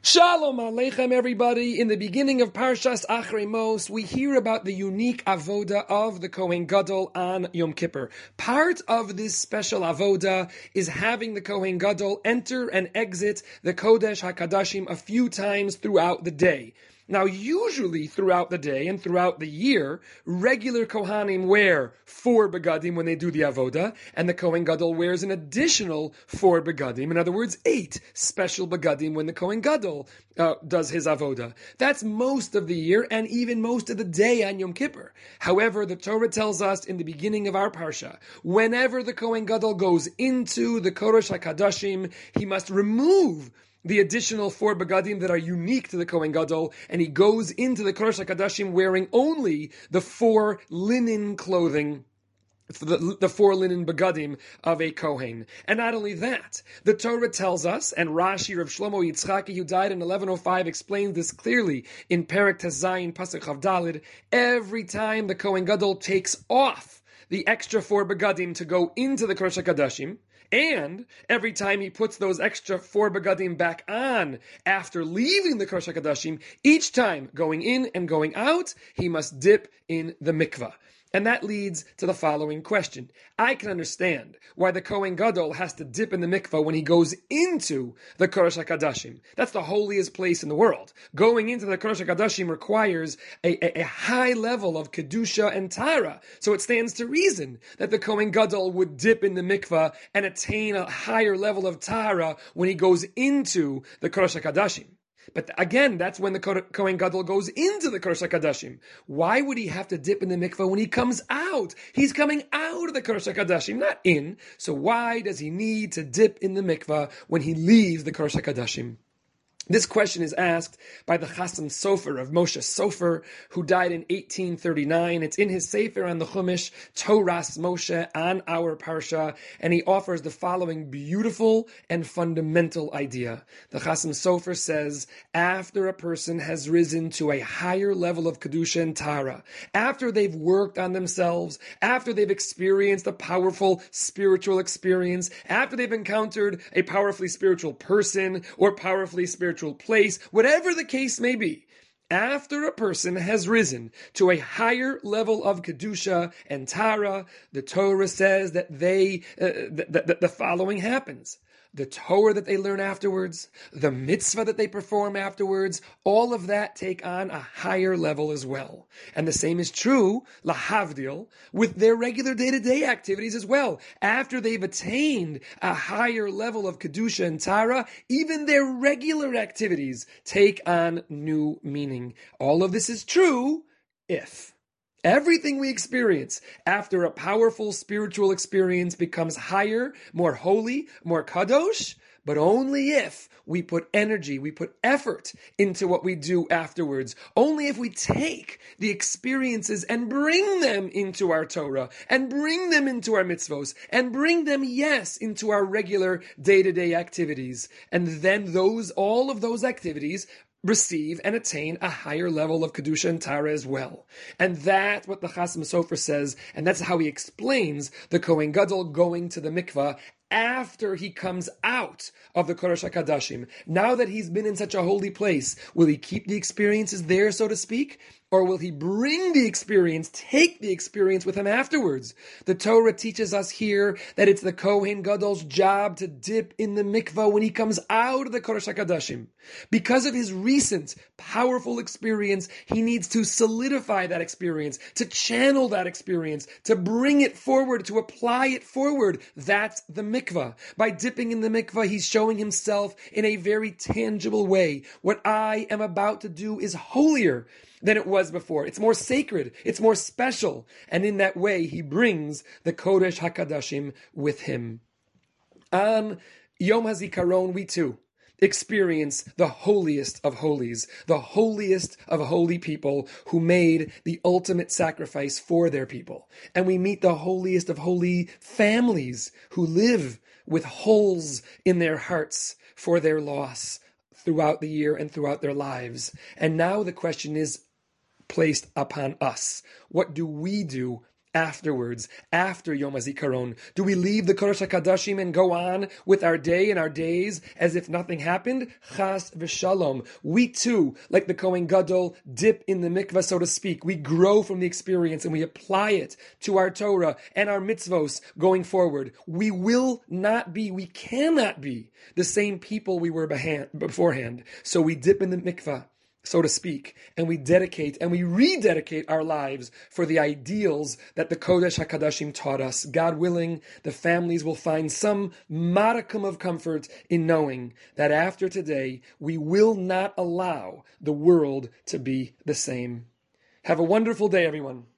Shalom Aleichem, everybody. In the beginning of Parshas Achrei Mos, we hear about the unique avoda of the Kohen Gadol on Yom Kippur. Part of this special avoda is having the Kohen Gadol enter and exit the Kodesh HaKadashim a few times throughout the day. Now, usually throughout the day and throughout the year, regular Kohanim wear 4 begadim when they do the avoda, and the Kohen Gadol wears an additional 4 begadim. In other words, 8 special begadim when the Kohen Gadol does his avoda. That's most of the year and even most of the day on Yom Kippur. However, the Torah tells us in the beginning of our parsha, whenever the Kohen Gadol goes into the Kodesh HaKadashim, he must remove the additional 4 begadim that are unique to the Kohen Gadol, and he goes into the Kodesh HaKadashim wearing only the 4 linen clothing, the 4 linen begadim of a Kohen. And not only that, the Torah tells us, and Rashi Rav Shlomo Yitzchaki, who died in 1105, explains this clearly in Perek Tezayin Pasuk Chav Daled, every time the Kohen Gadol takes off the extra 4 begadim to go into the Kodesh HaKadashim, and every time he puts those extra 4 begadim back on after leaving the Kodesh HaKadashim, each time going in and going out, he must dip in the mikvah. And that leads to the following question. I can understand why the Kohen Gadol has to dip in the mikvah when he goes into the Kodesh HaKadashim. That's the holiest place in the world. Going into the Kodesh HaKadashim requires a high level of Kedusha and Tara. So it stands to reason that the Kohen Gadol would dip in the mikvah and attain a higher level of Tara when he goes into the Kodesh HaKadashim. But again, that's when the Kohen Gadol goes into the Kodesh HaKadashim. Why would he have to dip in the mikvah when he comes out? He's coming out of the Kodesh HaKadashim, not in. So why does he need to dip in the mikvah when he leaves the Kodesh HaKadashim? This question is asked by the Chasam Sofer of Moshe Sofer, who died in 1839. It's in his Sefer on the Chumash, Toras Moshe, on our Parsha, and he offers the following beautiful and fundamental idea. The Chasam Sofer says, after a person has risen to a higher level of Kedusha and Tara, after they've worked on themselves, after they've experienced a powerful spiritual experience, after they've encountered a powerfully spiritual person or powerfully spiritual place, whatever the case may be, after a person has risen to a higher level of Kedusha and Tara, the Torah says that the following happens. The Torah that they learn afterwards, the mitzvah that they perform afterwards, all of that take on a higher level as well. And the same is true, lahavdil, with their regular day-to-day activities as well. After they've attained a higher level of Kedusha and Tara, even their regular activities take on new meaning. All of this is true if everything we experience after a powerful spiritual experience becomes higher, more holy, more kadosh, but only if we put energy, we put effort into what we do afterwards. Only if we take the experiences and bring them into our Torah, and bring them into our mitzvos, and bring them, yes, into our regular day-to-day activities. And then all of those activities receive and attain a higher level of Kedusha and Tara as well. And that's what the Chasam Sofer says, and that's how he explains the Kohen Gadol going to the mikvah after he comes out of the Kodesh HaKadashim. Now that he's been in such a holy place, will he keep the experiences there, so to speak? Or will he bring the experience, take the experience with him afterwards? The Torah teaches us here that it's the Kohen Gadol's job to dip in the mikvah when he comes out of the Kodesh HaKadashim. Because of his recent, powerful experience, he needs to solidify that experience, to channel that experience, to bring it forward, to apply it forward. That's the mikvah. By dipping in the mikvah, he's showing himself in a very tangible way. What I am about to do is holier than it was before. It's more sacred. It's more special. And in that way, he brings the Kodesh HaKadashim with him. On Yom HaZikaron, we too experience the holiest of holies, the holiest of holy people who made the ultimate sacrifice for their people. And we meet the holiest of holy families who live with holes in their hearts for their loss throughout the year and throughout their lives. And now the question is placed upon us. What do we do afterwards, after Yom HaZikaron? Do we leave the Kodesh HaKadashim and go on with our day and our days as if nothing happened? Chas v'shalom. We too, like the Kohen Gadol, dip in the mikvah, so to speak. We grow from the experience and we apply it to our Torah and our mitzvos going forward. We will not be, we cannot be the same people we were beforehand. So we dip in the mikvah, so to speak, and we dedicate and we rededicate our lives for the ideals that the Kodesh HaKadashim taught us. God willing, the families will find some modicum of comfort in knowing that after today, we will not allow the world to be the same. Have a wonderful day, everyone.